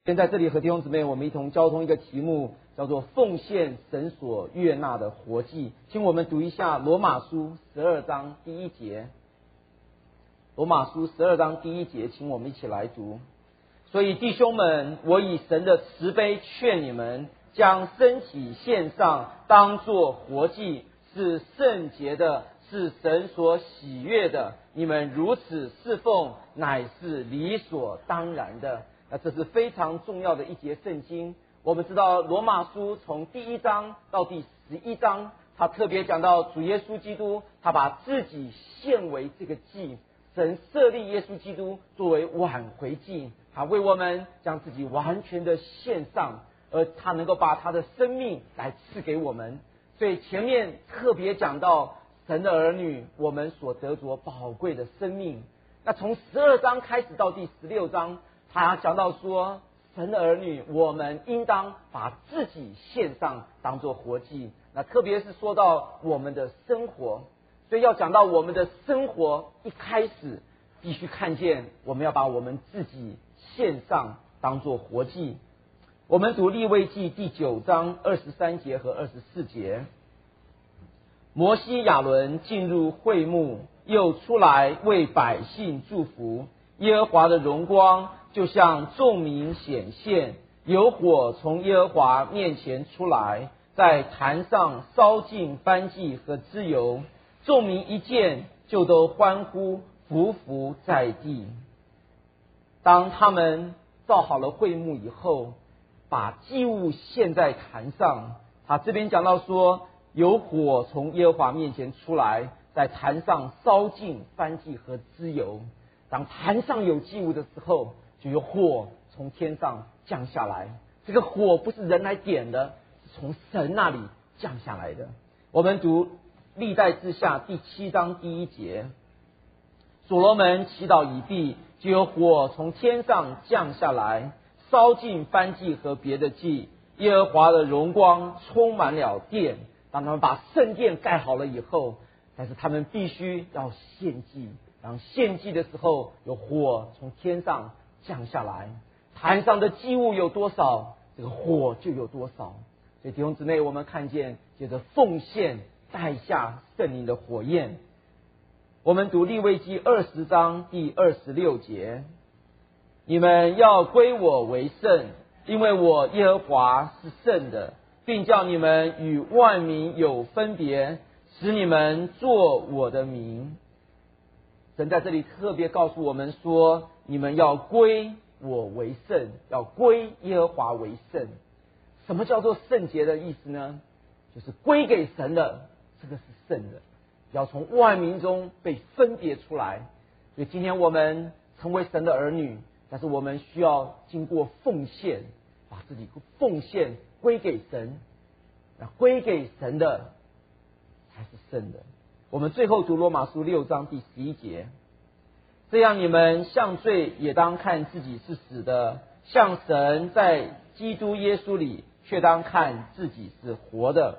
现在这里和弟兄姊妹，我们一同交通一个题目，叫做奉献神所悦纳的活祭。请我们读一下罗马书12章第1节。罗马书12章第1节，请我们一起来读。所以弟兄们，我以神的慈悲劝你们，将身体献上，当作活祭，是圣洁的，是神所喜悦的。你们如此侍奉，乃是理所当然的。这是非常重要的一节圣经。我们知道罗马书从第1章到第11章，他特别讲到主耶稣基督，他把自己献为这个祭。神设立耶稣基督作为挽回祭，他为我们将自己完全的献上，而他能够把他的生命来赐给我们。所以前面特别讲到神的儿女，我们所得着宝贵的生命。那从12章开始到第16章，他讲到说，神的儿女，我们应当把自己献上，当作活祭。那特别是说到我们的生活，所以要讲到我们的生活，一开始必须看见我们要把我们自己献上，当作活祭。我们读利未记第9章23节和24节。摩西亚伦进入会幕，又出来为百姓祝福。耶和华的荣光就向众民显现，有火从耶和华面前出来，在坛上烧尽燔祭和脂油。众民一见，就都欢呼，匍匐在地。当他们造好了会幕以后，把祭物献在坛上。他这边讲到说，有火从耶和华面前出来，在坛上烧尽燔祭和脂油。当坛上有祭物的时候，就有火从天上降下来。这个火不是人来点的，是从神那里降下来的。我们读历代志下第7章第1节。所罗门祈祷已毕，就有火从天上降下来，烧尽燔祭和别的祭。耶和华的荣光充满了殿。当他们把圣殿盖好了以后，但是他们必须要献祭。当献祭的时候，有火从天上降下来，坛上的祭物有多少，这个火就有多少。所以弟兄姊妹，我们看见借着奉献带下圣灵的火焰。我们读利未记20章第26节。你们要归我为圣，因为我耶和华是圣的，并叫你们与万民有分别，使你们作我的民。神在这里特别告诉我们说，你们要归我为圣，要归耶和华为圣。什么叫做圣洁的意思呢？就是归给神的，这个是圣的，要从万民中被分别出来。所以今天我们成为神的儿女，但是我们需要经过奉献，把自己奉献归给神，那归给神的才是圣的。我们最后读罗马书6章第11节。这样你们向罪也当看自己是死的，向神在基督耶稣里却当看自己是活的。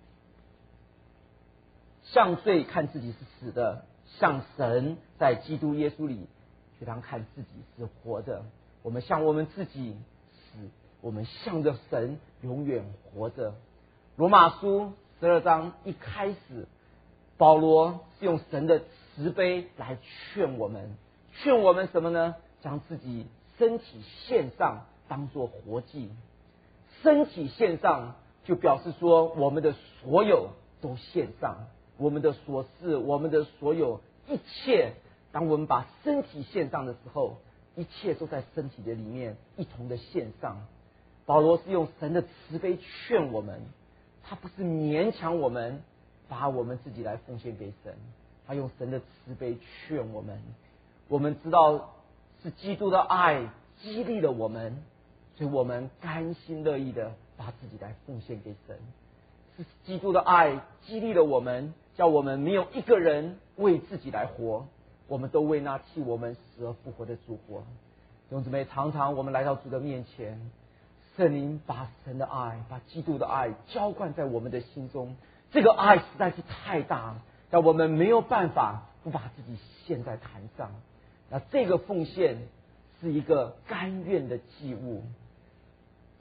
向罪看自己是死的，向神在基督耶稣里却当看自己是活的。我们向我们自己死，我们向着神永远活着。罗马书12章一开始，保罗是用神的慈悲来劝我们什么呢？将自己身体献上，当作活祭。身体献上就表示说，我们的所有都献上，我们的所事，我们的所有一切。当我们把身体献上的时候，一切都在身体的里面一同的献上。保罗是用神的慈悲劝我们，他不是勉强我们把我们自己来奉献给神，他用神的慈悲劝我们。我们知道是基督的爱激励了我们，所以我们甘心乐意的把自己来奉献给神。是基督的爱激励了我们，叫我们没有一个人为自己来活，我们都为那替我们死而复活的主活。弟兄姊妹，常常我们来到主的面前，圣灵把神的爱，把基督的爱浇灌在我们的心中，这个爱实在是太大了，让我们没有办法不把自己献在坛上。那这个奉献是一个甘愿的祭物，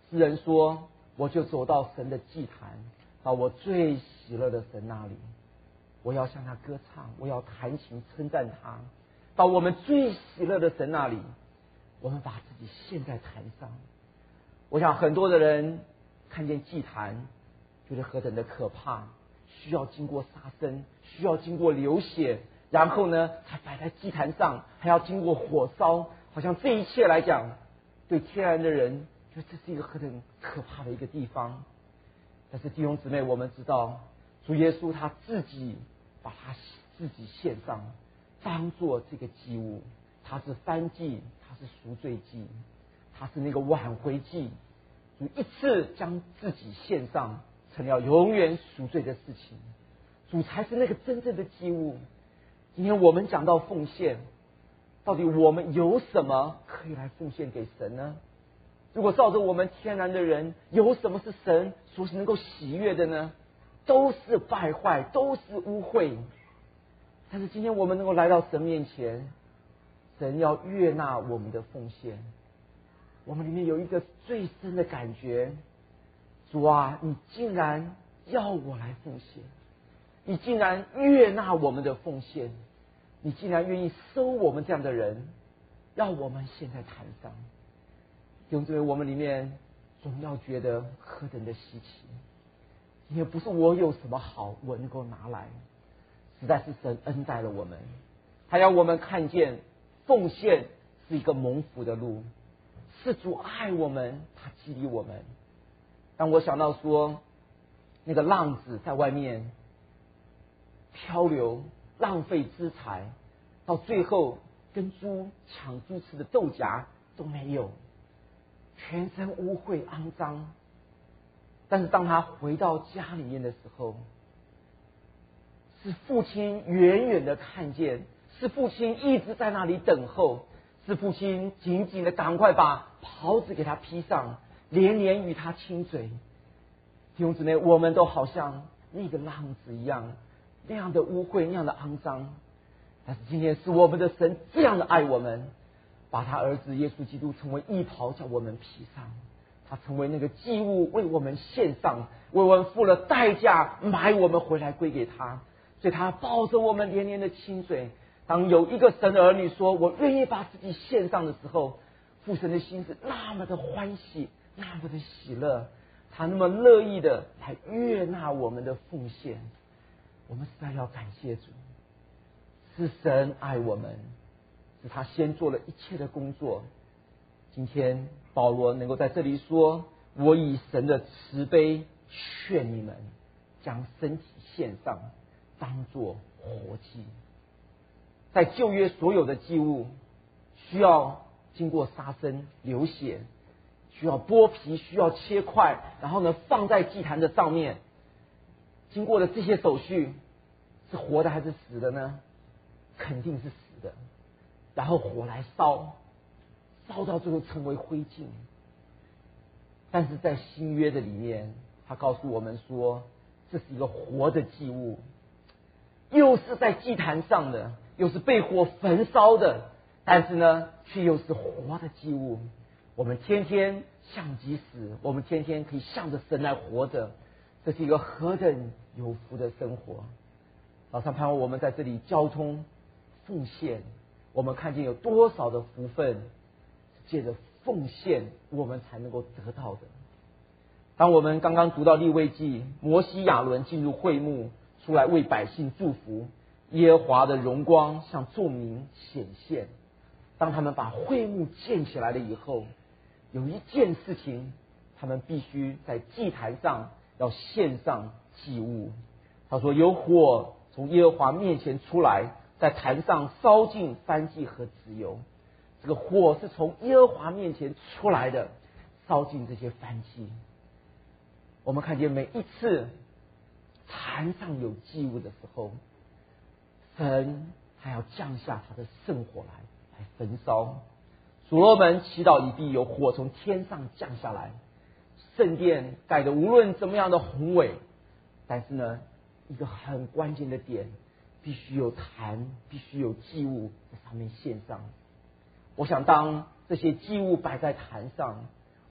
诗人说，我就走到神的祭坛，到我最喜乐的神那里，我要向他歌唱，我要弹琴称赞他。到我们最喜乐的神那里，我们把自己献在坛上。我想很多的人看见祭坛，觉得何等的可怕，需要经过杀生，需要经过流血，然后呢才摆在祭坛上，还要经过火烧，好像这一切来讲，对天然的人，觉得这是一个何等可怕的一个地方。但是弟兄姊妹，我们知道主耶稣他自己把他自己献上，当做这个祭物。他是燔祭，他是赎罪祭，他是那个挽回祭。主一次将自己献上，成了永远赎罪的事情。主才是那个真正的祭物。今天我们讲到奉献，到底我们有什么可以来奉献给神呢？如果照着我们天然的人，有什么是神所能够喜悦的呢？都是败坏，都是污秽。但是今天我们能够来到神面前，神要悦纳我们的奉献。我们里面有一个最深的感觉，主啊，你竟然要我来奉献，你竟然悦纳我们的奉献，你竟然愿意收我们这样的人，让我们献在坛上。弟兄姊妹，我们里面总要觉得何等的稀奇，也不是我有什么好我能够拿来，实在是神恩待了我们，他要我们看见奉献是一个蒙福的路，是主爱我们，他激励我们。当我想到说那个浪子在外面漂流，浪费资财，到最后跟猪抢猪吃的豆荚都没有，全身污秽肮脏。但是当他回到家里面的时候，是父亲远远的看见，是父亲一直在那里等候，是父亲紧紧的赶快把袍子给他披上，连连与他亲嘴。弟兄姊妹，我们都好像那个浪子一样，那样的污秽，那样的肮脏。但是今天是我们的神这样的爱我们，把他儿子耶稣基督成为衣袍叫我们披上，他成为那个祭物为我们献上，为我们付了代价买我们回来归给他。所以他抱着我们连连的亲嘴。当有一个神的儿女说我愿意把自己献上的时候，父神的心是那么的欢喜，那么的喜乐，他那么乐意的来悦纳我们的奉献。我们实在要感谢主，是神爱我们，是他先做了一切的工作。今天保罗能够在这里说，我以神的慈悲劝你们将身体献上，当作活祭。在旧约所有的祭物需要经过杀生流血，需要剥皮，需要切块，然后呢放在祭坛的上面。经过的这些手续是活的还是死的呢？肯定是死的。然后火来烧，烧到最后成为灰烬。但是在新约的里面，他告诉我们说，这是一个活的祭物，又是在祭坛上的，又是被火焚烧的，但是呢却又是活的祭物。我们天天向己死，我们天天可以向着神来活着，这是一个何等有福的生活。早上盼望我们在这里交通奉献，我们看见有多少的福分借着奉献我们才能够得到的。当我们刚刚读到利未记，摩西亚伦进入会幕出来为百姓祝福，耶和华的荣光向众民显现。当他们把会幕建起来了以后，有一件事情他们必须在祭坛上要献上祭物。他说有火从耶和华面前出来，在坛上烧尽燔祭和脂油。这个火是从耶和华面前出来的，烧尽这些燔祭。我们看见每一次坛上有祭物的时候，神还要降下他的圣火来焚烧。所罗门祈祷以必有火从天上降下来，圣殿盖得无论怎么样的宏伟，但是呢一个很关键的点，必须有坛，必须有祭物在上面献上。我想当这些祭物摆在坛上，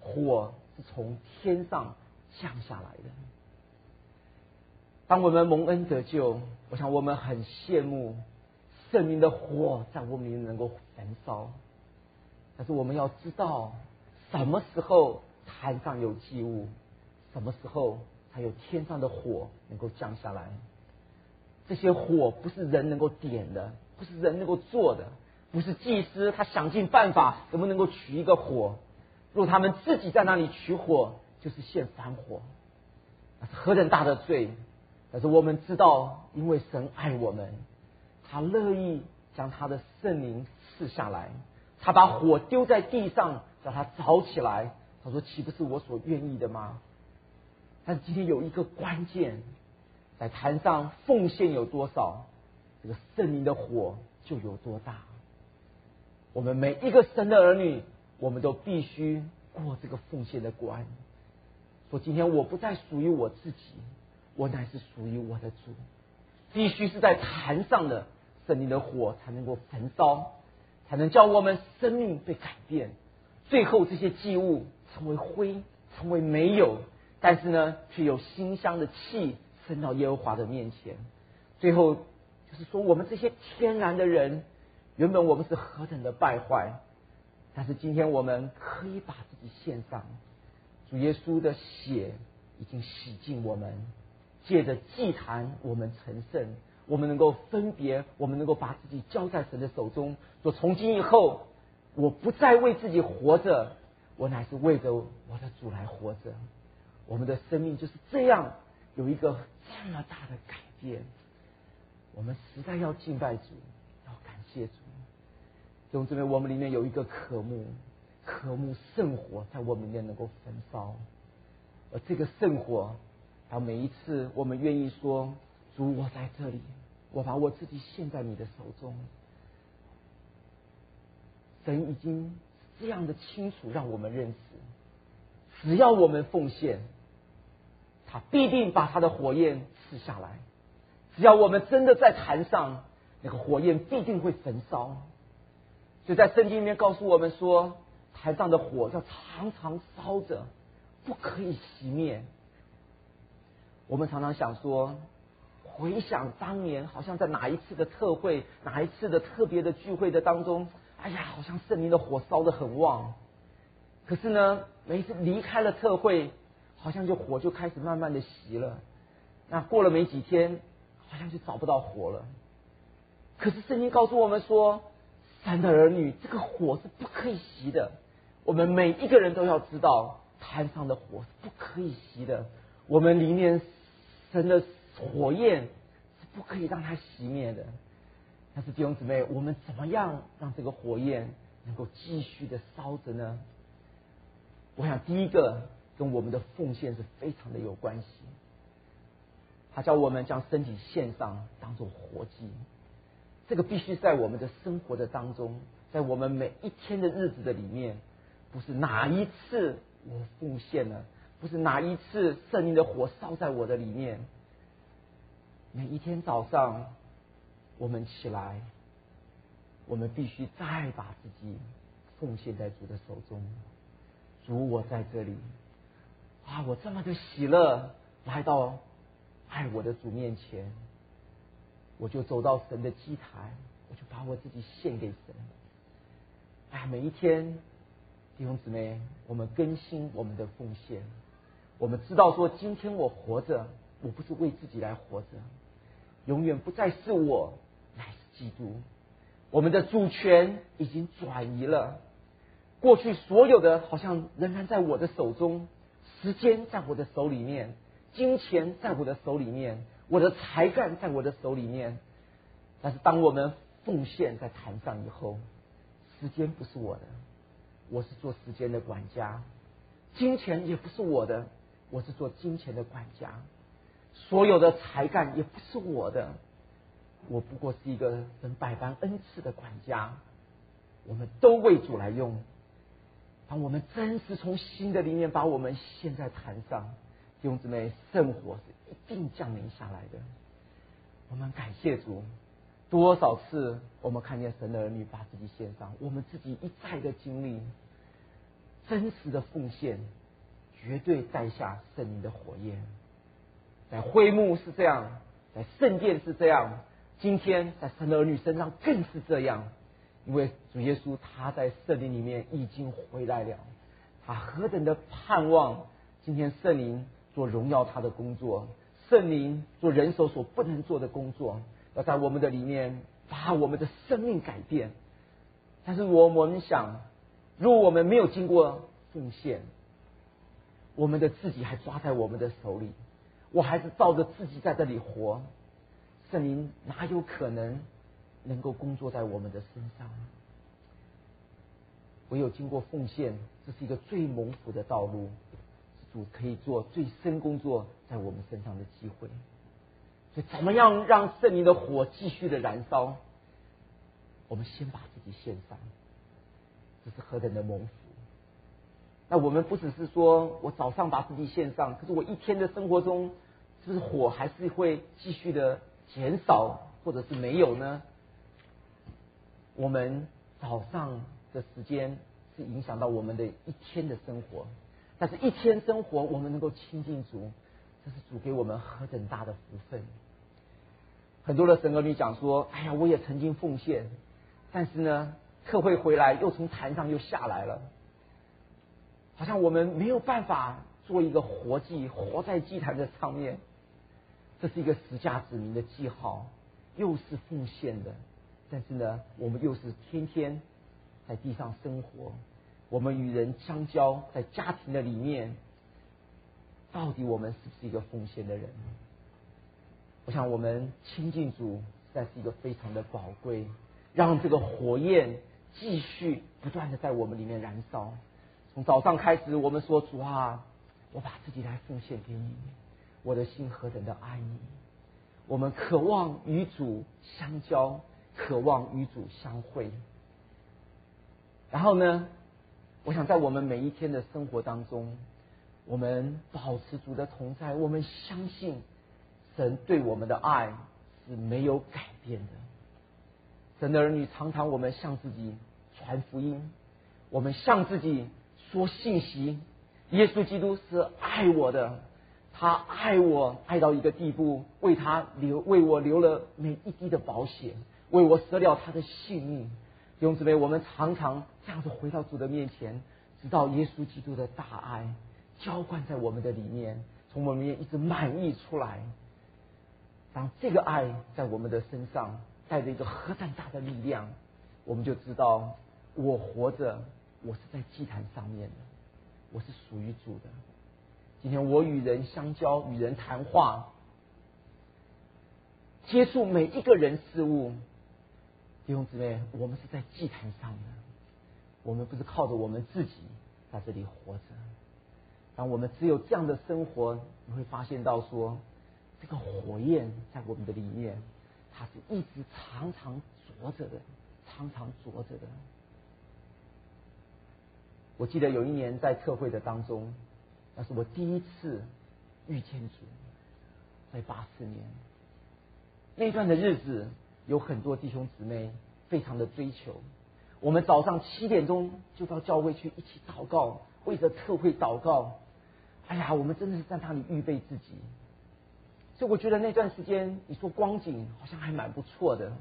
火是从天上降下来的。当我们蒙恩得救，我想我们很羡慕圣灵的火在我们里面能够焚烧。但是我们要知道，什么时候坛上有祭物，什么时候才有天上的火能够降下来。这些火不是人能够点的，不是人能够做的，不是祭司他想尽办法怎么能够取一个火。如果他们自己在那里取火，就是献反火，那是何等大的罪。但是我们知道，因为神爱我们，他乐意将他的圣灵赐下来，他把火丢在地上，叫它着起来。他说：“岂不是我所愿意的吗？”但是今天有一个关键，在坛上奉献有多少，这个圣灵的火就有多大。我们每一个神的儿女，我们都必须过这个奉献的关。说今天我不再属于我自己，我乃是属于我的主。必须是在坛上的圣灵的火才能够焚烧，才能叫我们生命被改变。最后这些祭物成为灰，成为没有，但是呢，却有馨香的气升到耶和华的面前。最后就是说，我们这些天然的人，原本我们是何等的败坏，但是今天我们可以把自己献上。主耶稣的血已经洗净我们，借着祭坛我们成圣，我们能够分别，我们能够把自己交在神的手中，说从今以后我不再为自己活着，我乃是为着我的主来活着。我们的生命就是这样有一个这么大的改变。我们实在要敬拜主，要感谢主。弟兄姊妹，我们里面有一个渴慕圣火在我们里面能够焚烧，而这个圣火，当每一次我们愿意说：“主，我在这里，我把我自己献在你的手中。”神已经这样的清楚让我们认识，只要我们奉献，他必定把他的火焰赐下来。只要我们真的在坛上，那个火焰必定会焚烧。所以在圣经里面告诉我们说，坛上的火要常常烧着，不可以熄灭。我们常常想说，回想当年好像在哪一次的特会，哪一次的特别的聚会的当中，哎呀，好像圣灵的火烧得很旺。可是呢，每一次离开了特会，好像火就开始慢慢的熄了。那过了没几天，好像就找不到火了。可是圣经告诉我们说，神的儿女这个火是不可以熄的。我们每一个人都要知道，坛上的火是不可以熄的。我们里面神的火焰是不可以让它熄灭的。但是弟兄姊妹，我们怎么样让这个火焰能够继续的烧着呢？我想第一个跟我们的奉献是非常的有关系。他叫我们将身体献上，当作活祭。这个必须在我们的生活的当中，在我们每一天的日子的里面，不是哪一次我奉献了，不是哪一次圣灵的火烧在我的里面。每一天早上我们起来，我们必须再把自己奉献在主的手中。主，我在这里啊，我这么的喜乐来到爱我的主面前，我就走到神的祭坛，我就把我自己献给神。哎，每一天弟兄姊妹，我们更新我们的奉献。我们知道说，今天我活着，我不是为自己来活着，永远不再是我，乃是基督。我们的主权已经转移了，过去所有的好像仍然在我的手中，时间在我的手里面，金钱在我的手里面，我的才干在我的手里面。但是当我们奉献在坛上以后，时间不是我的，我是做时间的管家；金钱也不是我的，我是做金钱的管家；所有的才干也不是我的，我不过是一个神百般恩赐的管家。我们都为主来用。当我们真是从心的里面把我们献在坛上，弟兄姊妹，圣火是一定降临下来的。我们感谢主，多少次我们看见神的儿女把自己献上，我们自己一再的经历。 真实的奉献，绝对带下圣灵的火焰。在会幕是这样，在圣殿是这样，今天在神的儿女身上更是这样。因为主耶稣他在圣灵里面已经回来了，他何等的盼望今天圣灵做荣耀他的工作，圣灵做人手所不能做的工作，要在我们的里面把我们的生命改变。但是我们想，如果我们没有经过奉献，我们的自己还抓在我们的手里，我还是照着自己在这里活，圣灵哪有可能够工作在我们的身上？唯有经过奉献，这是一个最蒙福的道路，主可以做最深工作在我们身上的机会。所以怎么样让圣灵的火继续的燃烧？我们先把自己献上，这是何等的蒙福。那我们不只是说我早上把自己献上，可是我一天的生活中，是不是火还是会继续的减少，或者是没有呢？我们早上的时间是影响到我们的一天的生活，但是一天生活我们能够亲近主，这是主给我们何等大的福分。很多的神儿女讲说，哎呀，我也曾经奉献，但是呢，特会回来又从坛上又下来了，好像我们没有办法做一个活祭，活在祭坛的上面。这是一个实价指明的记号，又是奉献的，但是呢，我们又是天天在地上生活，我们与人相交，在家庭的里面，到底我们是不是一个奉献的人？我想我们亲近主实在是一个非常的宝贵，让这个火焰继续不断的在我们里面燃烧。从早上开始，我们说，主啊，我把自己来奉献给你，我的心何等的爱你。我们渴望与主相交，渴望与主相会。然后呢，我想在我们每一天的生活当中，我们保持主的同在，我们相信神对我们的爱是没有改变的。神的儿女常常我们向自己传福音，我们向自己说信息，耶稣基督是爱我的，他爱我爱到一个地步，为我流了每一滴的宝血，为我舍了他的性命。弟兄姊妹，我们常常这样子回到主的面前，直到耶稣基督的大爱浇灌在我们的里面，从我们里面一直满溢出来。当这个爱在我们的身上带着一个何等大的力量，我们就知道我活着，我是在祭坛上面的，我是属于主的。今天我与人相交，与人谈话，接触每一个人事物，弟兄姊妹，我们是在祭坛上的，我们不是靠着我们自己在这里活着。当我们只有这样的生活，你会发现到说，这个火焰在我们的里面，它是一直常常着着的，常常着着的。我记得有一年在特会的当中，那是我第一次遇见主，在84年那段的日子，有很多弟兄姊妹非常的追求。我们早上7点钟就到教会去一起祷告，为着特会祷告。哎呀，我们真的是在那里预备自己。所以我觉得那段时间，你说光景好像还蛮不错的。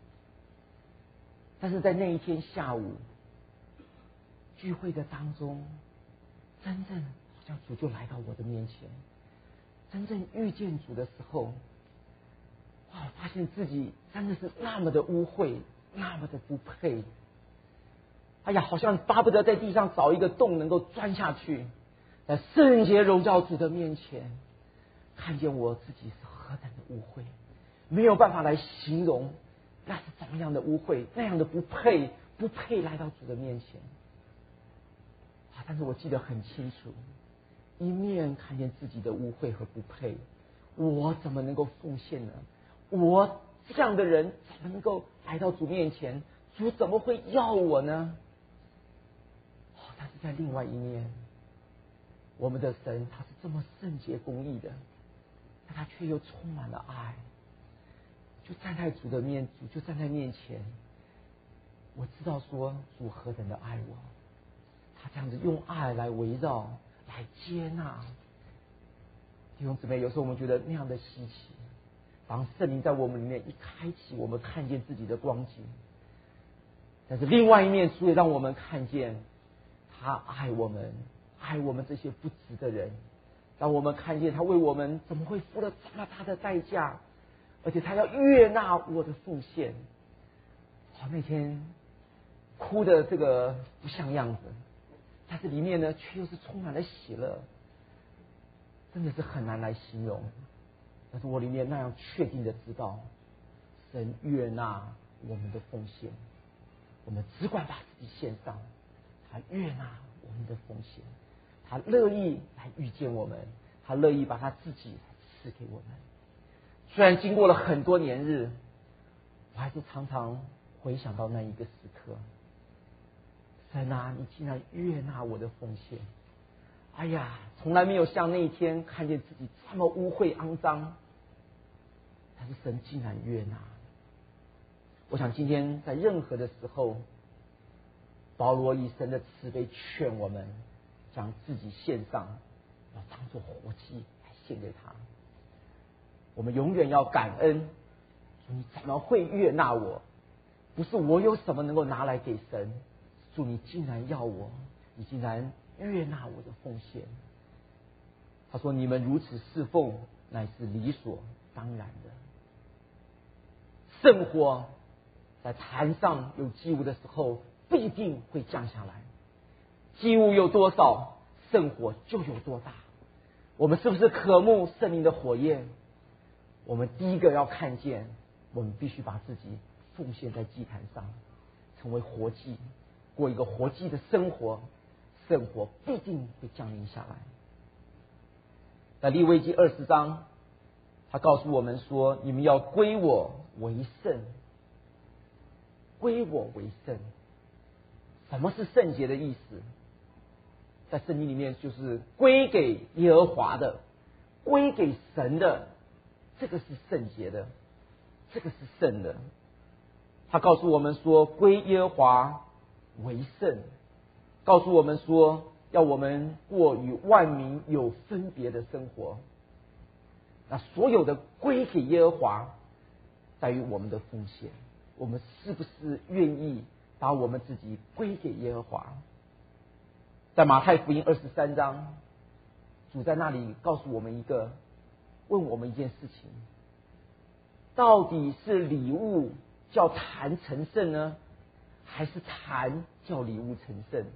但是在那一天下午聚会的当中，真正好像主就来到我的面前，真正遇见主的时候，哇，我发现自己真的是那么的污秽，那么的不配。哎呀，好像巴不得在地上找一个洞能够钻下去，在圣洁荣耀主的面前，看见我自己是何等的污秽，没有办法来形容那是怎么样的污秽，那样的不配来到主的面前。但是我记得很清楚，一面看见自己的污秽和不配，我怎么能够奉献呢？我这样的人怎么能够来到主面前？主怎么会要我呢？但是在另外一面，我们的神他是这么圣洁公义的，但他却又充满了爱，就站在主的面，主就站在面前。我知道说主何等的爱我， 他这样子用爱来围绕，来接纳。弟兄姊妹，有时候我们觉得那样的稀奇，当圣灵在我们里面一开启，我们看见自己的光景。但是另外一面，主也让我们看见他爱我们，爱我们这些不值的人。让我们看见他为我们怎么会付了这么大的代价，而且他要悦纳我的奉献。那天哭的这个不像样子，但是里面呢却又是充满了喜乐，真的是很难来形容。但是我里面那样确定的知道，神悦纳我们的奉献，我们只管把自己献上，他悦纳我们的奉献，他乐意来遇见我们，他乐意把他自己赐给我们。虽然经过了很多年日，我还是常常回想到那一个时刻。神啊，你竟然悦纳我的奉献！哎呀，从来没有像那一天看见自己这么污秽肮脏，但是神竟然悦纳。我想今天在任何的时候，保罗以神的慈悲劝我们，将自己献上，要当作活祭来献给他。我们永远要感恩，你怎么会悦纳我？不是我有什么能够拿来给神，主你竟然要我，你竟然悦纳我的奉献。他说：“你们如此侍奉，乃是理所当然的。圣火在坛上有祭物的时候，必定会降下来。祭物有多少，圣火就有多大。我们是不是渴慕圣灵的火焰？我们第一个要看见，我们必须把自己奉献在祭坛上，成为活祭，过一个活祭的生活，圣火必定会降临下来。在利未记20章，他告诉我们说：你们要归我为圣，归我为圣。什么是圣洁的意思？在圣经里面就是归给耶和华的，归给神的，这个是圣洁的，这个是圣的。他告诉我们说，归耶和华为圣，告诉我们说，要我们过与万民有分别的生活。那所有的归给耶和华，在于我们的奉献，我们是不是愿意把我们自己归给耶和华？在马太福音23章，主在那里告诉我们问我们一件事情：到底是礼物叫坛成圣呢，还是坛叫礼物成圣？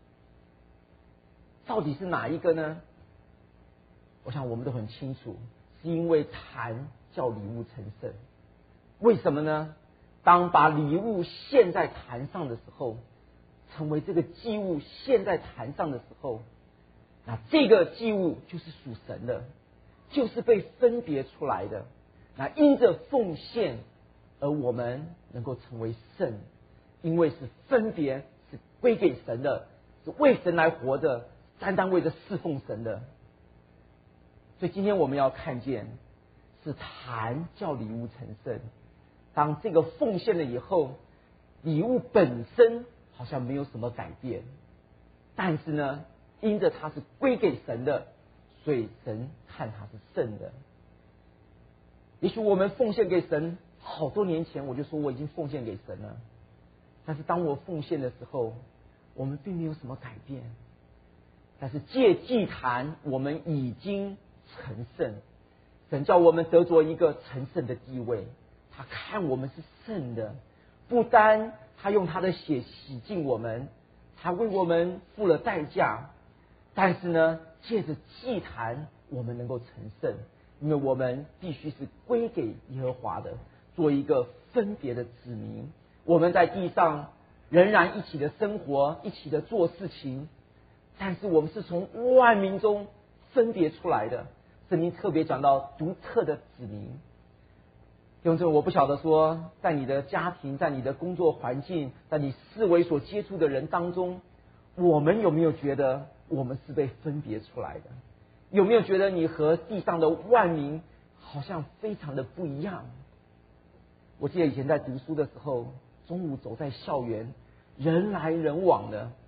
到底是哪一个呢？我想我们都很清楚，是因为坛叫礼物成圣。为什么呢？当把礼物献在坛上的时候，成为这个祭物献在坛上的时候，那这个祭物就是属神的，就是被分别出来的。那因着奉献，而我们能够成为圣，因为是分别，是归给神的，是为神来活着，单单为着侍奉神的。所以今天我们要看见，是坛叫礼物成圣。当这个奉献了以后，礼物本身好像没有什么改变，但是呢，因着它是归给神的，所以神看它是圣的。也许我们奉献给神，好多年前我就说我已经奉献给神了，但是当我奉献的时候，我们并没有什么改变。但是借祭坛，我们已经成圣，神叫我们得着一个成圣的地位。他看我们是圣的，不单他用他的血洗净我们，他为我们付了代价，但是呢，借着祭坛，我们能够成圣，因为我们必须是归给耶和华的，做一个分别的子民。我们在地上仍然一起的生活，一起的做事情，但是我们是从万民中分别出来的。圣经特别讲到独特的子民。用这个，我不晓得说，在你的家庭，在你的工作环境，在你四围所接触的人当中，我们有没有觉得我们是被分别出来的？有没有觉得你和地上的万民好像非常的不一样？我记得以前在读书的时候，中午走在校园，人来人往的，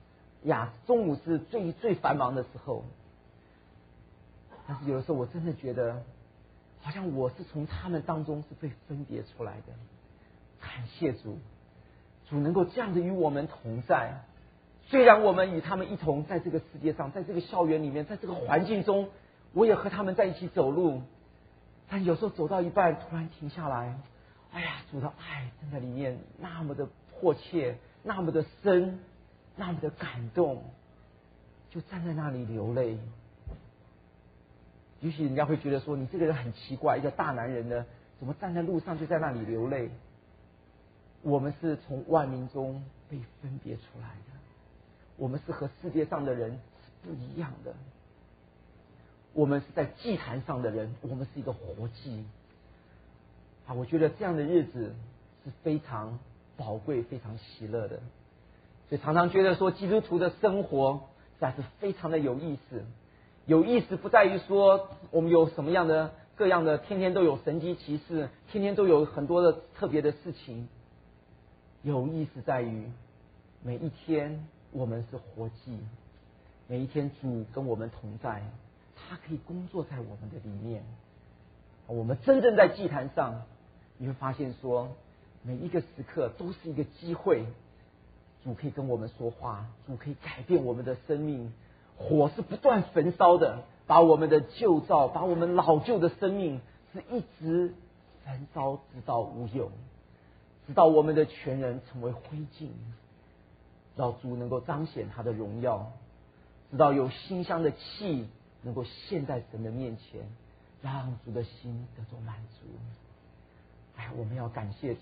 呀，中午是最繁忙的时候。但是有的时候我真的觉得，好像我是从他们当中是被分别出来的。感谢主，主能够这样子与我们同在。虽然我们与他们一同在这个世界上，在这个校园里面，在这个环境中，我也和他们在一起走路，但有时候走到一半突然停下来，哎呀，主的爱真的里面那么的迫切，那么的深，那么的感动，就站在那里流泪。也许人家会觉得说，你这个人很奇怪，一个大男人呢，怎么站在路上就在那里流泪？我们是从万民中被分别出来的，我们是和世界上的人是不一样的。我们是在祭坛上的人，我们是一个活祭啊！我觉得这样的日子是非常宝贵、非常喜乐的。所以常常觉得说，基督徒的生活实在是非常的有意思。有意思不在于说我们有什么样的各样的，天天都有神迹奇事，天天都有很多的特别的事情。有意思在于每一天我们是活祭，每一天主跟我们同在，他可以工作在我们的里面。我们真正在祭坛上，你会发现说，每一个时刻都是一个机会，主可以跟我们说话，主可以改变我们的生命。火是不断焚烧的，把我们的旧造，把我们老旧的生命是一直焚烧直到无有，直到我们的全人成为灰烬，直到主能够彰显他的荣耀，直到有馨香的气能够献在神的面前，让主的心得到满足。哎，我们要感谢主。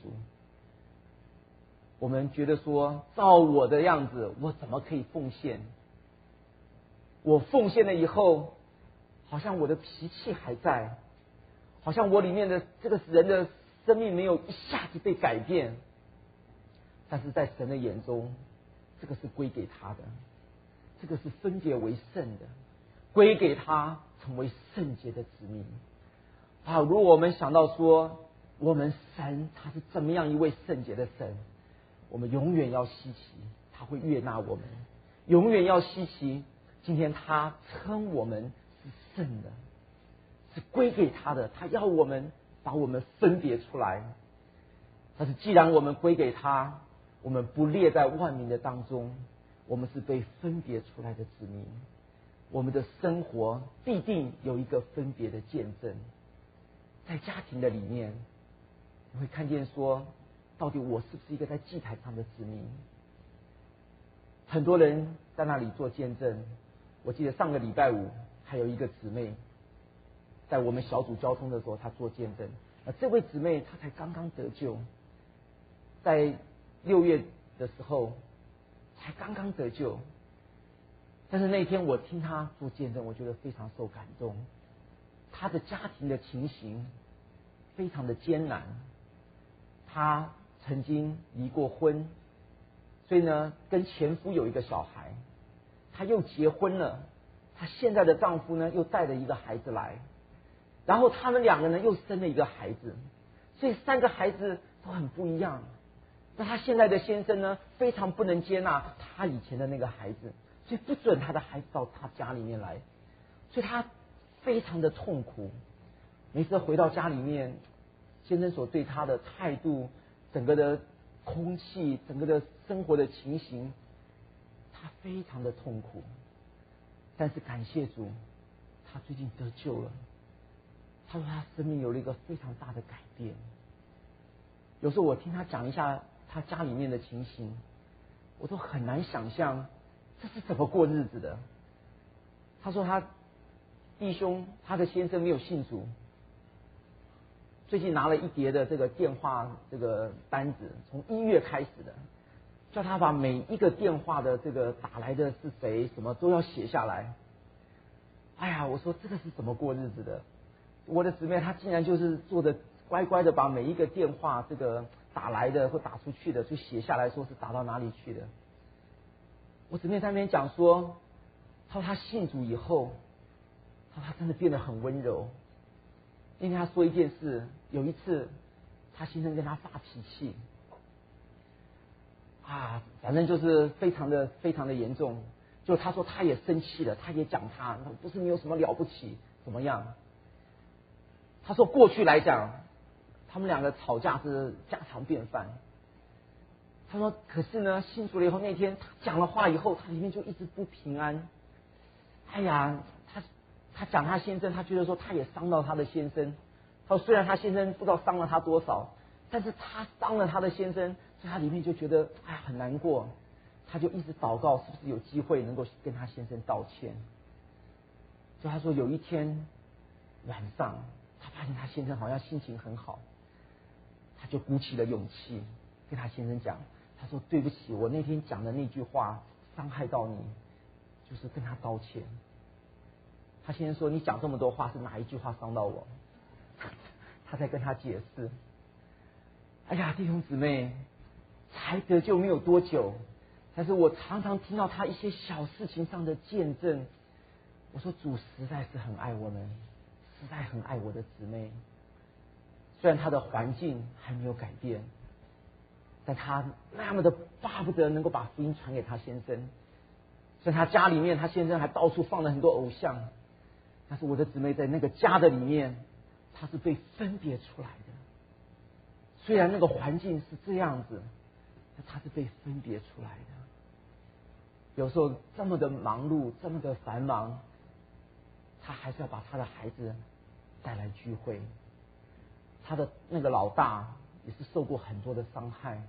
我们觉得说，照我的样子，我怎么可以奉献？我奉献了以后，好像我的脾气还在，好像我里面的这个人的生命没有一下子被改变。但是在神的眼中，这个是归给他的，这个是分别为圣的，归给他成为圣洁的子民啊！如果我们想到说，我们神他是怎么样一位圣洁的神，我们永远要稀奇他会悦纳我们，永远要稀奇今天他称我们是圣的，是归给他的，他要我们把我们分别出来。但是既然我们归给他，我们不列在万民的当中，我们是被分别出来的子民，我们的生活必定有一个分别的见证。在家庭的里面，你会看见说，到底我是不是一个在祭坛上的子民？很多人在那里做见证。我记得上个礼拜五还有一个姊妹在我们小组交通的时候，她做见证。这位姊妹她才刚刚得救，在6月的时候才刚刚得救，但是那天我听她做见证，我觉得非常受感动。她的家庭的情形非常的艰难，她曾经离过婚，所以呢跟前夫有一个小孩，她又结婚了，她现在的丈夫呢又带了一个孩子来，然后他们2个人又生了一个孩子，所以3个孩子都很不一样。那她现在的先生呢非常不能接纳她以前的那个孩子，所以不准她的孩子到她家里面来，所以她非常的痛苦。每次回到家里面，先生所对她的态度，整个的空气，整个的生活的情形，她非常的痛苦。但是感谢主，她最近得救了。她说她生命有了一个非常大的改变。有时候我听她讲一下她家里面的情形，我都很难想象这是怎么过日子的。她说她弟兄，她的先生没有信主，最近拿了一叠的这个电话这个单子，从1月开始的，叫他把每一个电话的这个打来的是谁，什么都要写下来。哎呀，我说这个是怎么过日子的？我的姊妹她竟然就是做的乖乖的，把每一个电话这个打来的或打出去的就写下来，说是打到哪里去的。我姊妹在那边讲说，她说她信主以后，她说她真的变得很温柔。因为她说一件事，有一次她先生跟她发脾气，啊， 反正就是非常的严重。就他说他也生气了，他也讲他不是你有什么了不起怎么样？他说过去来讲，他们两个吵架是家常便饭。他说可是呢，信主了以后那天他讲了话以后，他里面就一直不平安。他讲他先生，他觉得说他也伤到他的先生。他说虽然他先生不知道伤了他多少，但是他伤了他的先生，所以他里面就觉得很难过。他就一直祷告，是不是有机会能够跟他先生道歉？所以他说有一天晚上，他发现他先生好像心情很好，他就鼓起了勇气跟他先生讲，他说对不起，我那天讲的那句话伤害到你，就是跟他道歉。他先生说你讲这么多话是哪一句话伤到我？他在跟他解释。弟兄姊妹，才得救没有多久，但是我常常听到他一些小事情上的见证。我说主实在是很爱我们，实在很爱我的姊妹。虽然他的环境还没有改变，但他那么的巴不得能够把福音传给他先生。所以他家里面，他先生还到处放了很多偶像。但是我的姊妹在那个家的里面，她是被分别出来的。虽然那个环境是这样子，但她是被分别出来的。有时候这么的忙碌，这么的繁忙，她还是要把她的孩子带来聚会。她的那个老大也是受过很多的伤害，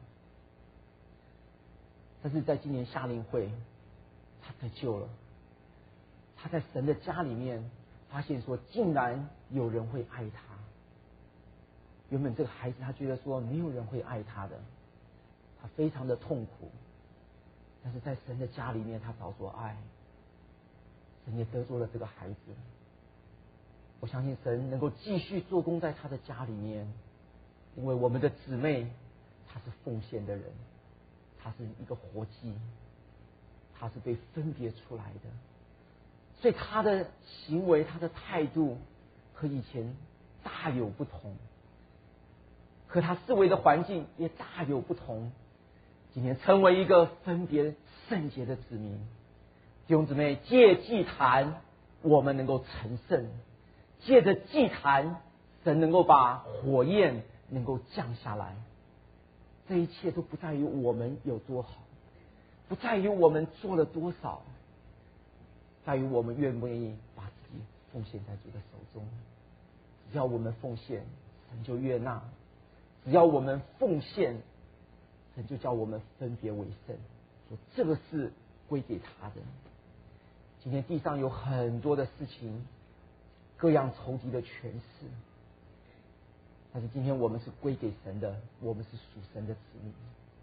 但是在今年夏令会，他得救了。他在神的家里面发现说，竟然有人会爱他。原本这个孩子他觉得说没有人会爱他的，他非常的痛苦。但是在神的家里面，他找着爱，神也得着了这个孩子。我相信神能够继续做工在他的家里面，因为我们的姊妹她是奉献的人，她是一个活祭，她是被分别出来的。所以他的行为，他的态度和以前大有不同，和他思维的环境也大有不同。今天成为一个分别圣洁的子民，弟兄姊妹，借祭坛我们能够成圣，借着祭坛神能够把火焰能够降下来。这一切都不在于我们有多好，不在于我们做了多少，在于我们愿不愿意把自己奉献在主的手中。只要我们奉献，神就悦纳；只要我们奉献，神就叫我们分别为圣，说这个是归给他的。今天地上有很多的事情，各样仇敌的权势，但是今天我们是归给神的，我们是属神的子民。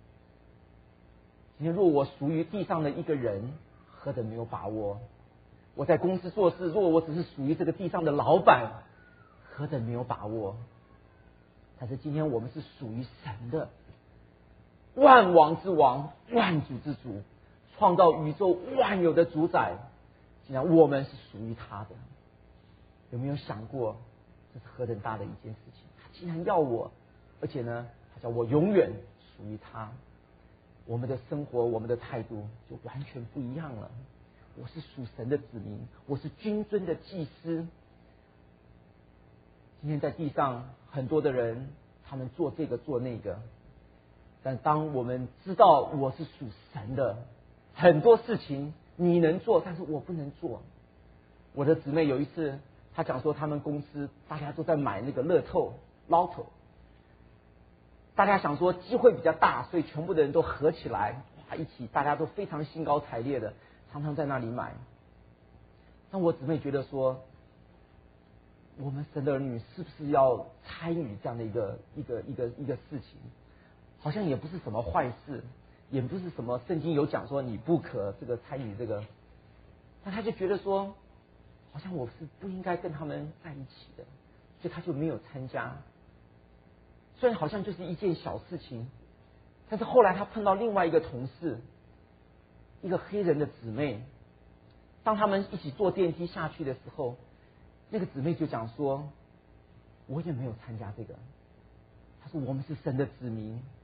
今天若我属于地上的一个人，何等没有把握！我在公司做事，若我只是属于这个地上的老板，何等没有把握！但是今天我们是属于神的，万王之王，万主之主，创造宇宙万有的主宰。既然我们是属于他的，有没有想过这是何等大的一件事情？他竟然要我，而且呢，他叫我永远属于他。我们的生活，我们的态度就完全不一样了。我是属神的子民，我是君尊的祭司。今天在地上很多的人，他们做这个做那个，但当我们知道我是属神的，很多事情你能做，但是我不能做。我的姊妹有一次，她讲说他们公司大家都在买那个乐透 Lotto， 大家想说机会比较大，所以全部的人都合起来，一起大家都非常兴高采烈的，常常在那里买。但我姊妹觉得说，我们神的儿女是不是要参与这样的一个事情？好像也不是什么坏事，也不是什么圣经有讲说你不可这个参与这个。但他就觉得说，好像我是不应该跟他们在一起的，所以他就没有参加。虽然好像就是一件小事情，但是后来他碰到另外一个同事，一个黑人的姊妹。当他们一起坐电梯下去的时候，那个姊妹就讲说，我也没有参加这个。她说我们是神的子民，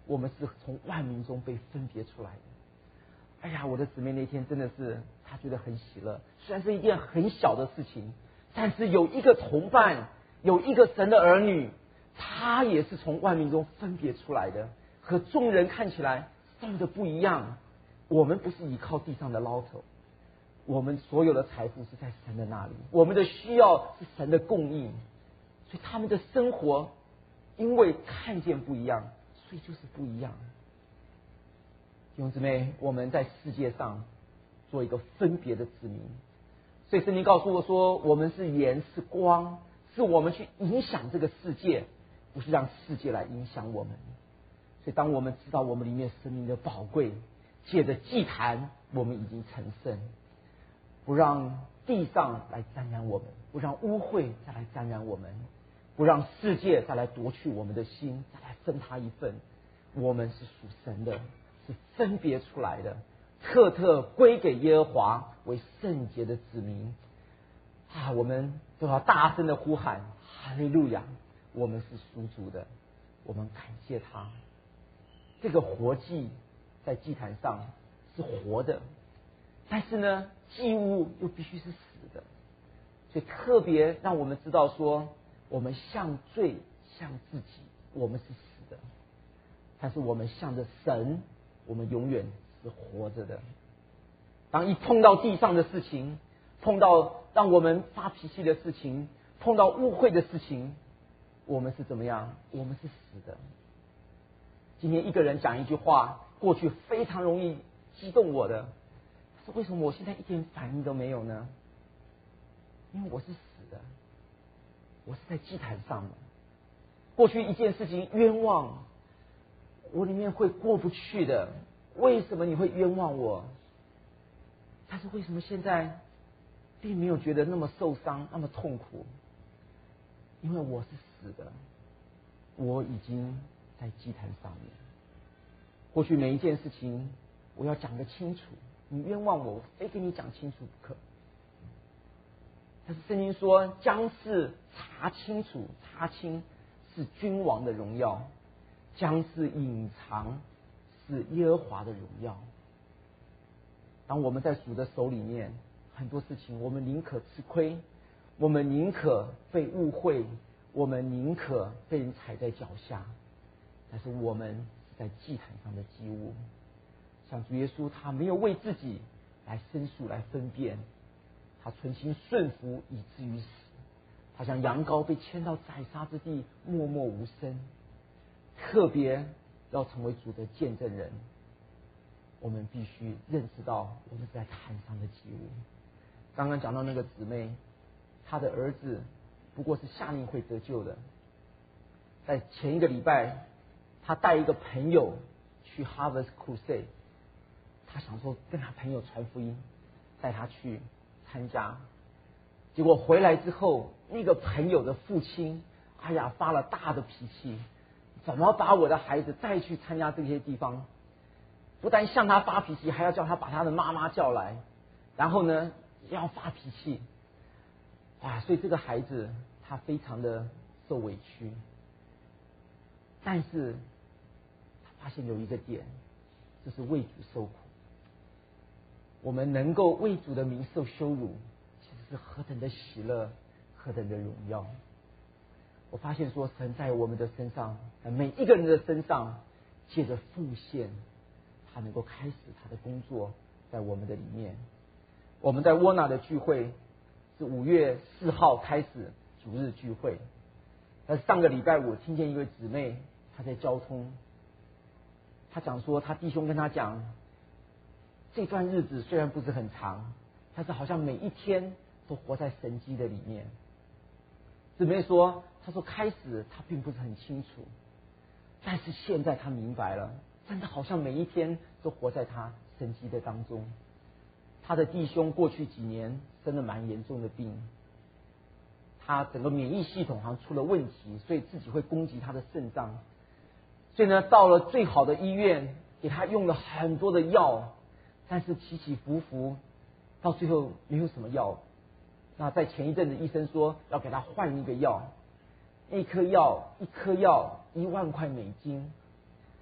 我们是从万民中被分别出来的。哎呀，我的姊妹那天真的是，她觉得很喜乐。虽然是一件很小的事情，但是有一个同伴，有一个神的儿女，他也是从万民中分别出来的，和众人看起来这么的不一样。我们不是依靠地上的捞头，我们所有的财富是在神的那里，我们的需要是神的供应。所以他们的生活因为看见不一样，所以就是不一样。弟兄姊妹，我们在世界上做一个分别的子民，所以圣经告诉我说，我们是盐是光，是我们去影响这个世界，不是让世界来影响我们。所以当我们知道我们里面生命的宝贵，借着祭坛我们已经成圣，不让地上来沾染我们，不让污秽再来沾染我们，不让世界再来夺去我们的心，再来分他一份。我们是属神的，是分别出来的，特特归给耶和华为圣洁的子民啊！我们都要大声的呼喊哈利路亚！我们是属主的，我们感谢他。这个活祭在祭坛上是活的，但是呢，祭物又必须是死的，所以特别让我们知道说，我们向罪向自己，我们是死的，但是我们向着神，我们永远是活着的。当一碰到地上的事情，碰到让我们发脾气的事情，碰到污秽的事情，我们是怎么样？我们是死的。今天一个人讲一句话，过去非常容易激动我的，他说为什么我现在一点反应都没有呢？因为我是死的，我是在祭坛上的。过去一件事情冤枉，我里面会过不去的。为什么你会冤枉我？但是为什么现在并没有觉得那么受伤，那么痛苦？因为我是死的，我已经在祭坛上面。过去每一件事情我要讲得清楚，你冤枉我，我非跟你讲清楚不可。但是圣经说，将事查清楚、查清是君王的荣耀，将事隐藏是耶和华的荣耀。当我们在主的手里面，很多事情我们宁可吃亏，我们宁可被误会，我们宁可被人踩在脚下，但是我们是在祭坛上的祭物。像主耶稣，他没有为自己来申诉、来分辨，他存心顺服以至于死。他像羊羔被牵到宰杀之地，默默无声。特别要成为主的见证人，我们必须认识到我们是在坛上的祭物。刚刚讲到那个姊妹，她的儿子不过是夏令会得救的，在前一个礼拜，他带一个朋友去 Harvest Crusade， 他想说跟他朋友传福音，带他去参加。结果回来之后，那个朋友的父亲，哎呀，发了大的脾气，怎么把我的孩子带去参加这些地方？不但向他发脾气，还要叫他把他的妈妈叫来，然后呢，要发脾气。啊，所以这个孩子他非常的受委屈。但是他发现有一个点，就是为主受苦。我们能够为主的名受羞辱，其实是何等的喜乐，何等的荣耀。我发现说，神在我们的身上，在每一个人的身上，借着奉献，他能够开始他的工作在我们的里面。我们在沃纳的聚会是5月4号开始主日聚会，但是上个礼拜五听见一位姊妹，她在交通，她讲说，她弟兄跟她讲，这段日子虽然不是很长，但是好像每一天都活在神迹的里面。姊妹说，她说开始她并不是很清楚，但是现在她明白了，真的好像每一天都活在她神迹的当中。她的弟兄过去几年生了蛮严重的病，他整个免疫系统好像出了问题，所以自己会攻击他的肾脏。所以呢，到了最好的医院，给他用了很多的药，但是起起伏伏，到最后没有什么药。那在前一阵子，医生说要给他换一个药，一颗药1万块美金。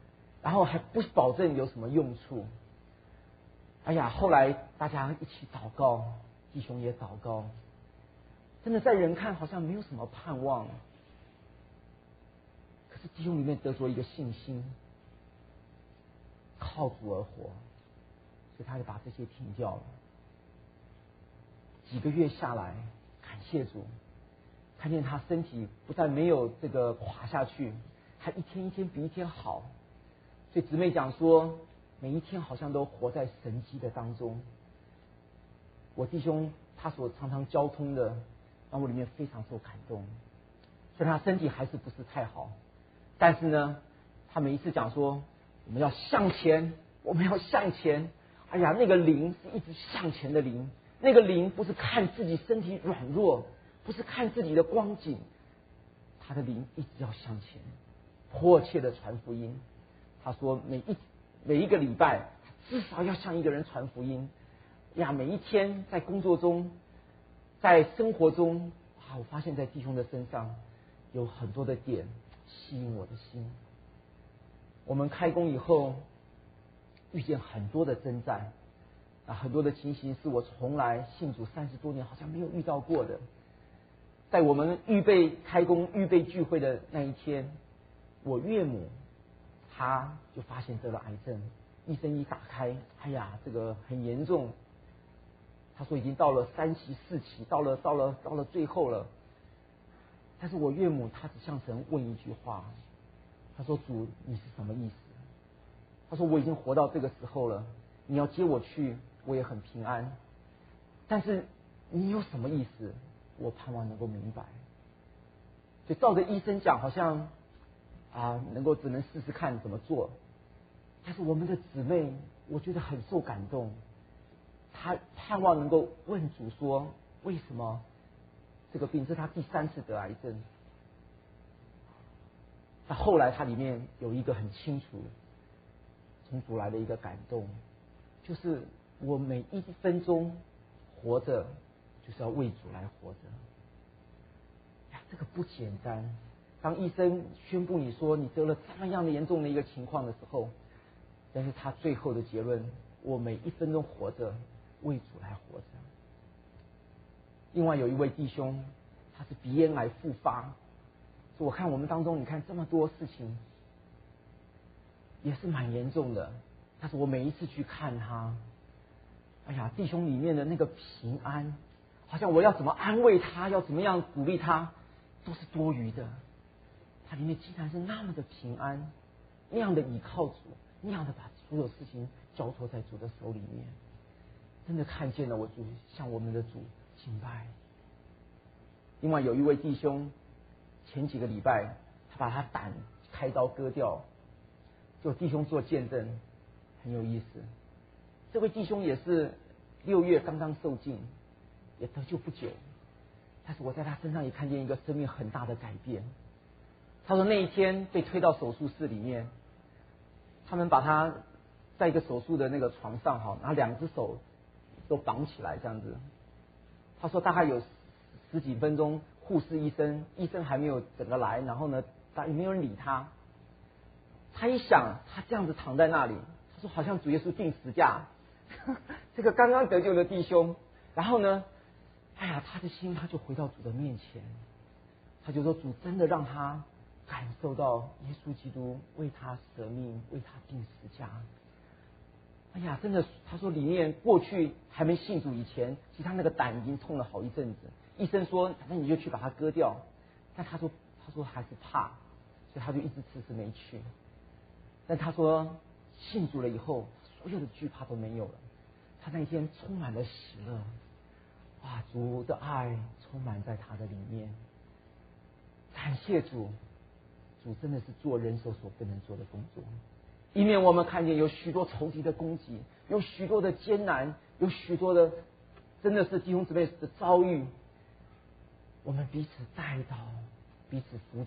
然后还不保证有什么用处。哎呀，后来大家一起祷告，弟兄也祷告，真的在人看好像没有什么盼望，可是弟兄里面得着一个信心，靠主而活，所以他就把这些停掉了。几个月下来，感谢主，看见他身体不但没有这个垮下去，还一天一天比一天好。所以姊妹讲说，每一天好像都活在神迹的当中。我弟兄他所常常交通的，让我里面非常受感动。虽然他身体还是不是太好，但是呢，他每一次讲说，我们要向前，我们要向前。哎呀，那个灵是一直向前的灵。那个灵不是看自己身体软弱，不是看自己的光景，他的灵一直要向前，迫切的传福音。他说每一个礼拜至少要向一个人传福音呀。每一天在工作中，在生活中我发现在弟兄的身上有很多的点吸引我的心。我们开工以后遇见很多的征战很多的情形是我从来信主30多年好像没有遇到过的。在我们预备开工、预备聚会的那一天，我岳母她就发现得了癌症，医生一打开，哎呀，这个很严重。他说已经到了3期、4期，到了最后了。但是我岳母她只向神问一句话，她说：“主，你是什么意思？”她说：“我已经活到这个时候了，你要接我去，我也很平安。但是你有什么意思？我盼望能够明白。”所以照着医生讲，好像能够只能试试看怎么做。但是我们的姊妹，我觉得很受感动。她盼望能够问主说，为什么这个病？这是她第3次得癌症。那后来她里面有一个很清楚从主来的一个感动，就是我每1分钟活着，就是要为主来活着。这个不简单。当医生宣布你说你得了这么样的严重的一个情况的时候，但是他最后的结论，我每1分钟活着，为主来活着。另外有一位弟兄，他是鼻咽癌复发，我看我们当中，你看这么多事情，也是蛮严重的。但是我每一次去看他，哎呀，弟兄里面的那个平安，好像我要怎么安慰他，要怎么样鼓励他，都是多余的。他里面竟然是那么的平安，那样的倚靠主，那样的把所有事情交托在主的手里面，真的看见了我主向我们的主敬拜。另外有一位弟兄，前几个礼拜他把他胆开刀割掉，就弟兄做见证，很有意思。这位弟兄也是6月刚刚受尽，也得救不久，但是我在他身上也看见一个生命很大的改变。他说那一天被推到手术室里面，他们把他在一个手术的那个床上拿2只手都绑起来这样子。他说大概有10几分钟，护士医生还没有整个来，然后呢也没有人理他。他一想，他这样子躺在那里，他说好像主耶稣钉十架，这个刚刚得救的弟兄，然后呢，哎呀，他的心他就回到主的面前，他就说主真的让他感受到耶稣基督为他舍命，为他钉十架。哎呀，真的，他说里面过去还没信主以前，其实他那个胆已经痛了好一阵子。医生说，反正你就去把它割掉，但他说还是怕，所以他就一直迟迟没去。但他说信主了以后，所有的惧怕都没有了。他那一天充满了喜乐，哇，主的爱充满在他的里面。感谢主，主真的是做人手所不能做的工作。以免我们看见有许多仇敌的攻击，有许多的艰难，有许多的真的是弟兄姊妹的遭遇，我们彼此带到，彼此扶持。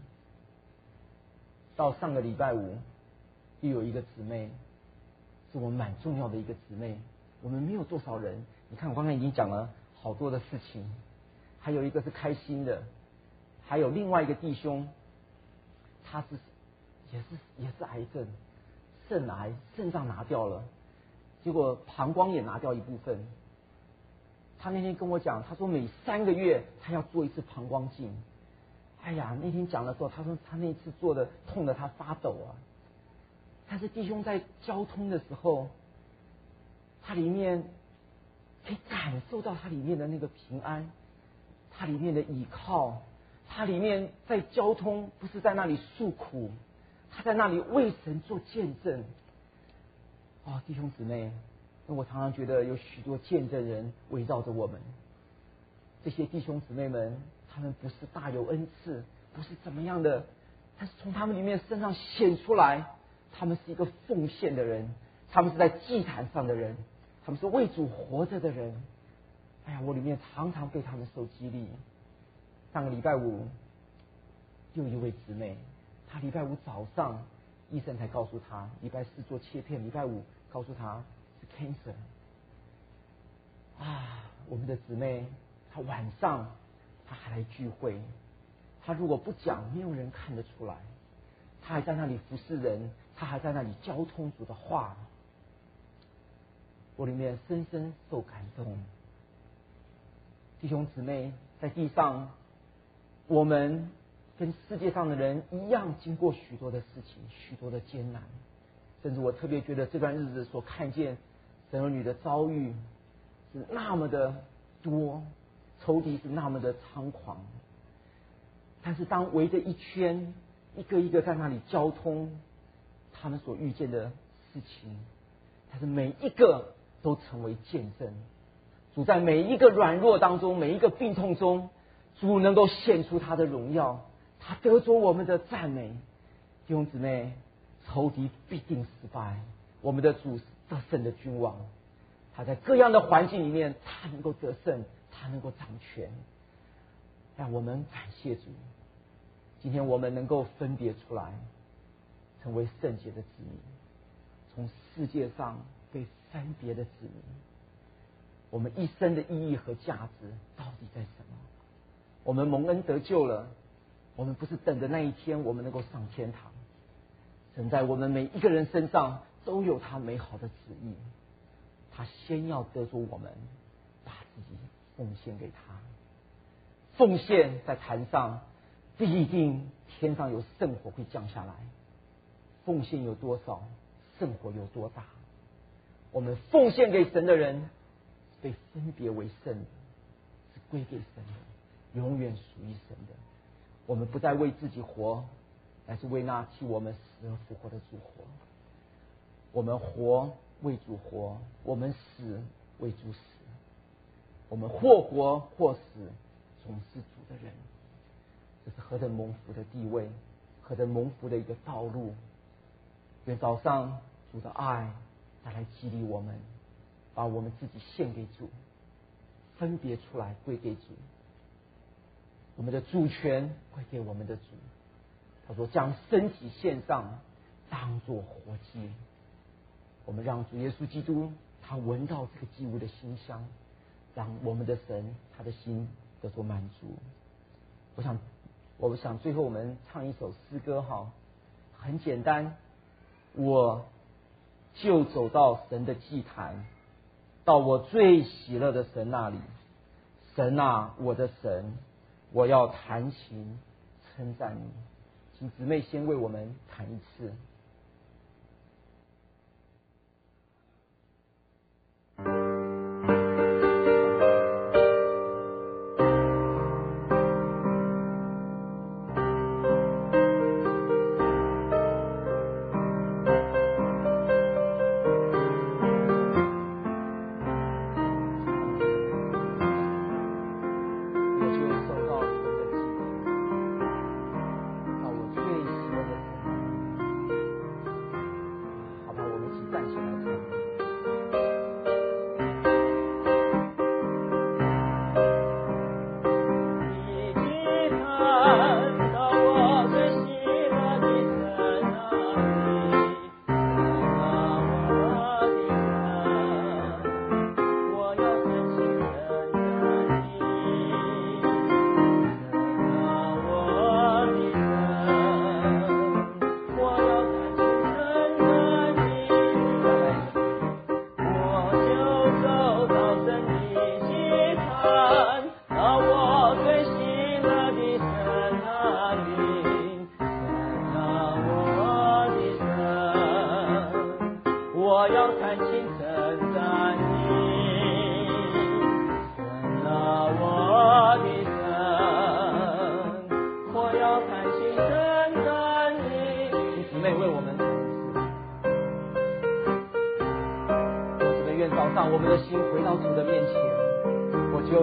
到上个礼拜五，又有一个姊妹，是我们蛮重要的一个姊妹。我们没有多少人，你看我刚才已经讲了好多的事情，还有一个是开心的，还有另外一个弟兄，他是也是癌症。 肾癌，肾脏拿掉了，结果膀胱也拿掉一部分。他那天跟我讲，他说每3个月他要做一次膀胱镜。哎呀，那天讲的时候，他说他那次做的痛得他发抖啊。但是弟兄在交通的时候，他里面可以感受到他里面的那个平安，他里面的依靠，他里面在交通不是在那里诉苦，他在那里为神做见证。哦，弟兄姊妹，我常常觉得有许多见证人围绕着我们。这些弟兄姊妹们，他们不是大有恩赐，不是怎么样的，但是从他们里面身上显出来，他们是一个奉献的人，他们是在祭坛上的人，他们是为主活着的人。哎呀，我里面常常被他们受激励。上个礼拜五，又一位姊妹，她礼拜五早上医生才告诉她，礼拜4做切片，礼拜五告诉她是 cancer。啊，我们的姊妹，她晚上她还来聚会，她如果不讲，没有人看得出来。她还在那里服侍人，她还在那里交通主的话。我里面深深受感动。弟兄姊妹，在地上，我们跟世界上的人一样，经过许多的事情，许多的艰难。甚至我特别觉得这段日子所看见神儿女的遭遇是那么的多，仇敌是那么的猖狂。但是当围着一圈，一个一个在那里交通，他们所遇见的事情，但是每一个都成为见证。主在每一个软弱当中，每一个病痛中，主能够显出他的荣耀，他得着我们的赞美。弟兄姊妹，仇敌必定失败，我们的主是得胜的君王，他在各样的环境里面，他能够得胜，他能够掌权。让我们感谢主，今天我们能够分别出来，成为圣洁的子民，从世界上被分别的子民。我们一生的意义和价值到底在什么？我们蒙恩得救了，我们不是等着那一天我们能够上天堂。神在我们每一个人身上都有他美好的旨意，他先要得着我们，把自己奉献给他。奉献在坛上，必定天上有圣火会降下来。奉献有多少，圣火有多大。我们奉献给神的人，被分别为圣的，是归给神的，永远属于神的。我们不再为自己活，乃是为那替我们死而复活的主活。我们活为主活，我们死为主死。我们或活或死，总是主的人。这是何等蒙福的地位，何等蒙福的一个道路。愿早上主的爱再来激励我们，把我们自己献给主，分别出来归给主。我们的主权归给我们的主。他说将身体献上，当作活祭。我们让主耶稣基督他闻到这个祭物的馨香，让我们的神他的心得到满足。我想最后我们唱一首诗歌哈，很简单，我就走到神的祭坛，到我最喜乐的神那里。神啊，我的神，我要弹琴称赞你。请姊妹先为我们弹一次。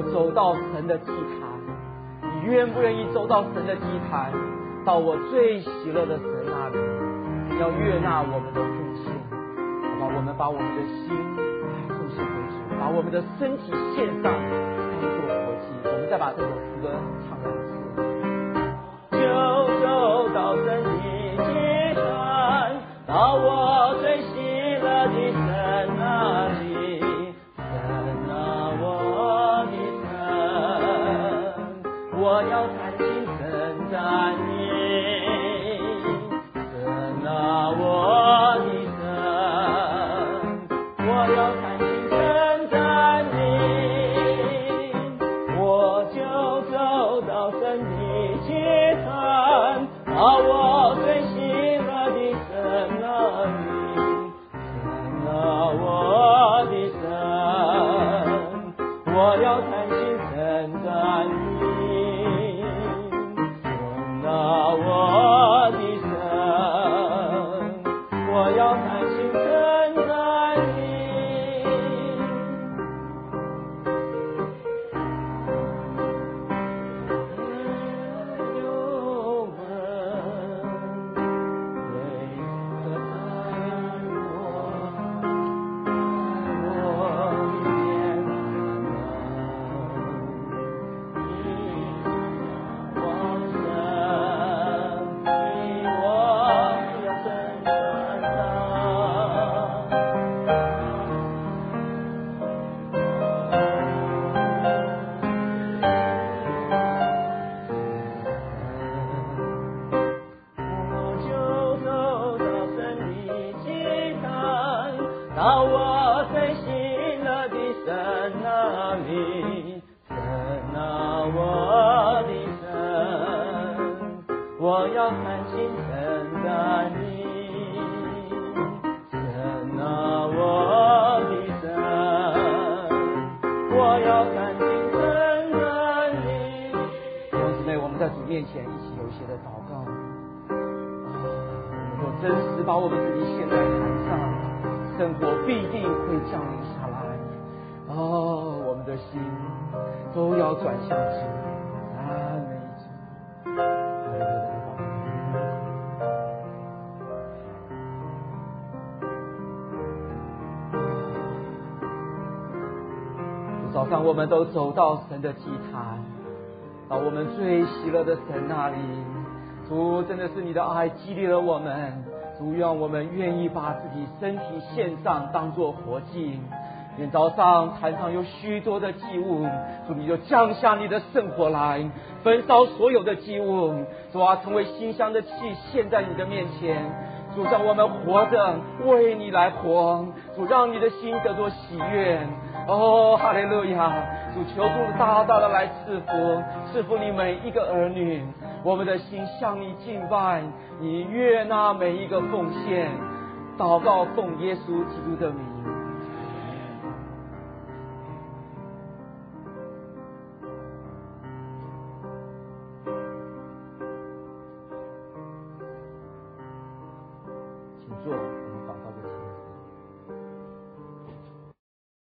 走到神的祭坛？你愿不愿意走到神的祭坛，到我最喜乐的神那里？你要悦纳我们的奉献，好吧？我们把我们的心来奉献给主，把我们的身体献上，当作活祭。我们再把这首诗歌唱两次。就走到神的祭坛，到我最喜乐的神那里。神啊，我的神，我要弹琴称赞你。神啊，我的神，我要弹琴称赞你。我就走到神的祭坛，到我最喜乐的神那里。神啊，我的神，我要弹琴称赞你。神啊，我的神，我要弹琴称赞你。有人为何爱我的面往生的我要真传我就走到神的祭坛，到我最喜乐的神那里。神啊，我的神，我要弹琴称赞你。神啊，我的神，我要弹琴称赞你。弟兄姊妹，我们在主面前一起有一些的祷告。能够真实把我们自己献在坛上，生活必定会降临下来。我们的心都要转向主，赞美主，哈利路亚。早上我们都走到神的祭坛，到我们最喜乐的神那里。主，真的是你的爱激励了我们。主，让我们愿意把自己身体献上，当作活祭。愿早上坛上有许多的祭物，主，你就降下你的圣火来，焚烧所有的祭物。主啊，成为馨香的气献在你的面前。主，让我们活着为你来活。主，让你的心得作喜悦。哈利路亚！主，求主大大的来赐福你每一个儿女。我们的心向你敬拜，你悦纳每一个奉献。祷告奉耶稣基督的名。请坐。